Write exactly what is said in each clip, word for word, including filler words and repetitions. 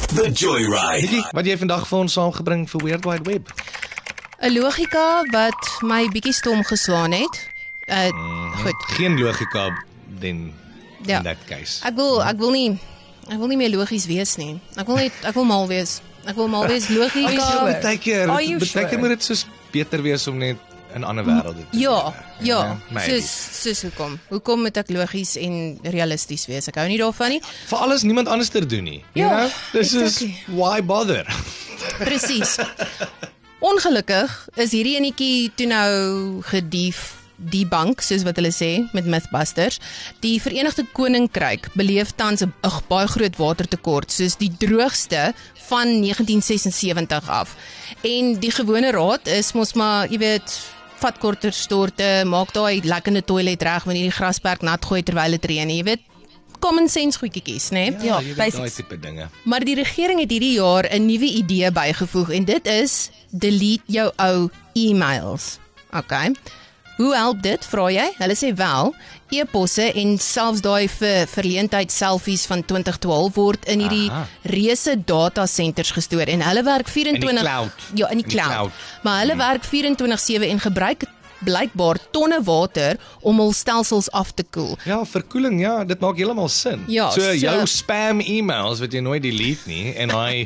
The Joyride. Wat jy vandag vir ons saamgebring vir Weird Wide Web? 'n Logika wat my bietjie stom geslaan het. Uh, Mm, goed. Geen logika in, Ja. in that case. Ek wil ek wil nie ek wil nie meer logies wees nie. Ek wil net ek wil mal wees. Ek wil mal wees logika. sure? Partykeer, Are you partykeer sure? moet dit soos beter wees om net in ander wêrelde te Ja, lewe. ja. maybe. Soos soos hoekom? Hoekom moet ek logies en realisties wees? Ek hou nie daarvan nie. Vir alles niemand anders te doen nie. You Ja, know? This exactly. is why bother. Presies. Ongelukkig is hierdie enetjie toe nou gedief die bank, soos wat hulle sê, met Mythbusters. Die Verenigde Koninkryk beleef tans 'n baie groot watertekort, soos die droogste van negentien sesensewentig af. En die gewone raad is mos maar, jy weet, vat korter storte, maak daai lekkende toilet reg wanneer die grasperk nat gooi terwyl dit reën, jy weet, common sense goedjies, né? Ja, Ja, jy weet daai basics. tipe dinge. Maar die regering het hierdie jaar 'n nuwe idee bygevoeg en dit is delete jou ou e-mails. Okay. Hoe help dit, vra jy? Hulle sê wel, e-posse en selfs daai vir verleentheid selfies van twintig twaalf word in hierdie Aha. reuse data centers gestoor en hulle werk vierentwintig cloud. Ja, in die In die cloud. cloud. Maar hulle werk vierentwintig sewe en gebruik blykbaar tonne water om hul stelsels af te koel. Ja, verkoeling, ja, dit maak heeltemal sin. Ja, so so- jou spam e-mails wat jy nooit delete nie en hy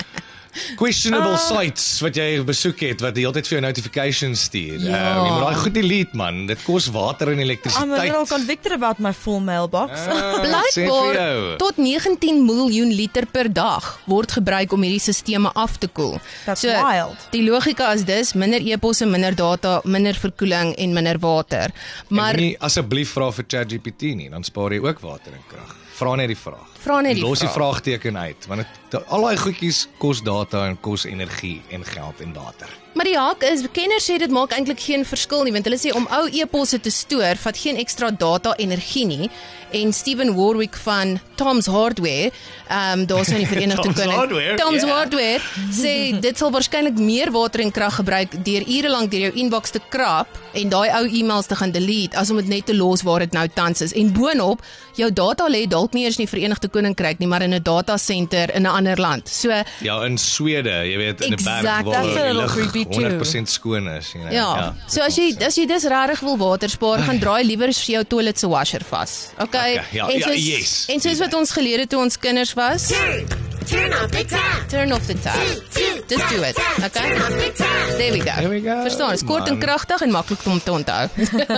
questionable uh, sites wat jy besoek het wat die hele tyd vir jou notifications stuur. Ja. Uh, jy moet daai goed delete man. Dit kos water en I'm a elektrisiteit. little convicted about my full mailbox. Ah, ek sê vir Blykbaar jou. tot negentien miljoen liter per dag word gebruik om hierdie sisteme af te koel. That's wild. Die logika is dus minder e-posse, minder data, minder verkoeling en minder water. Maar Maar nie asseblief vra vir ChatGPT nie, dan spaar jy ook water en krag. Vra net die vraag. Vra net die Los die vraag. vraagteken uit, want het, al daai goedjies kos data en kos energie en geld en water. Maar die haak is, kenners sê dit maak eintlik geen verskil nie, want hulle sê om ou e-posse te stoor, vat geen ekstra data energie nie. En Stephen Warwick van Tom's Hardware, ehm um, daar's in die Verenigde Tom's Koninkryk. Hardware, Tom's yeah. Hardware sê dit sal waarskynlik meer water en krag gebruik deur ure lank deur jou inbox te krap en daai ou e-mails te gaan delete as om dit net te los waar dit nou tans is. En boonop, jou data lê dalk nie eers in die Verenigde Koninkryk nie, maar in 'n data center in 'n ander land. So Ja, in Swede, jy weet, in 'n berg Exactly. waar That's a die little lug creepy too. honderd persent skoon is, you know. ja, so as jy as jy dis regtig wil water spaar, gaan draai liewer jou toilet se washer vas. Okay? Okay, ja, en ja, soos, yes. en soos wat ons geleer het toe ons kinders was, Turn off the tap. turn off the tap. Just do it. Okay? Turn off the tap. There we go. There we go, Verstaan, is kort en man. kragtig en maklik om te onthou.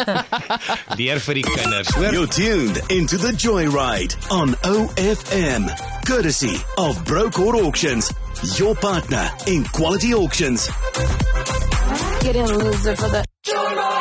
Leer vir die kinders, hoor. You're tuned into the Joyride on O F M, courtesy of Brokeout Auctions, your partner in quality auctions. Get in, loser, for the Joyride.